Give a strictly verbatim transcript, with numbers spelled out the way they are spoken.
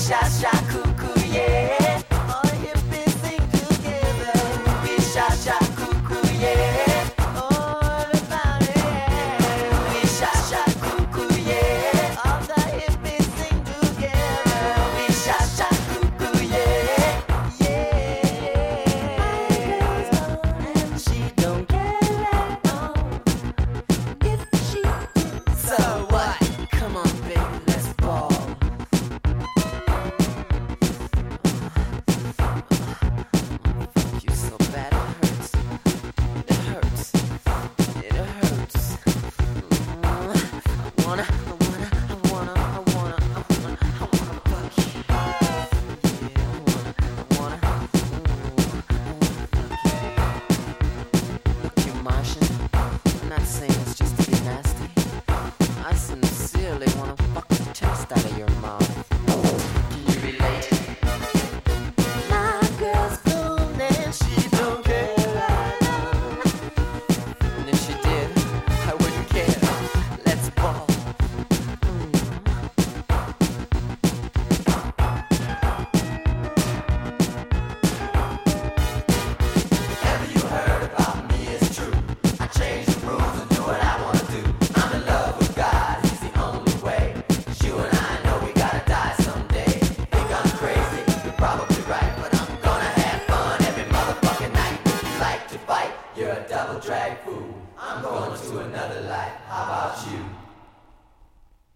sha sha cuckoo, yeah. All the hippies sing together. We sha sha cuckoo, yeah. Oh, everybody, yeah. We sha sha cuckoo, yeah. All the hippies sing together. We sha sha cuckoo, yeah. Yeah. And she don't care at all if she. So what? Come on, baby, let's ball. You so bad it hurts. It hurts. It hurts. Mm, I wanna, I wanna, I wanna, I wanna, I wanna, I wanna fuck you. Yeah, I wanna, I wanna, ooh, I wanna fuck you. Look, you Martian, I'm not saying it's just to be nasty. I sincerely wanna fuck the taste out of your mouth. Can you relate? My girl's cool and she don't care at all. And if she did, I wouldn't care. Let's ball. Whatever you heard about me is true. I change the rules and do what I wanna do. I'm in love with God, he's the only way. 'Cause you and I know we gotta die someday. Think I'm crazy, you're probably right, but I'm gonna have fun every motherfucking night. If you like to fight, you're a double drag fool. I'm going to another life. How about you?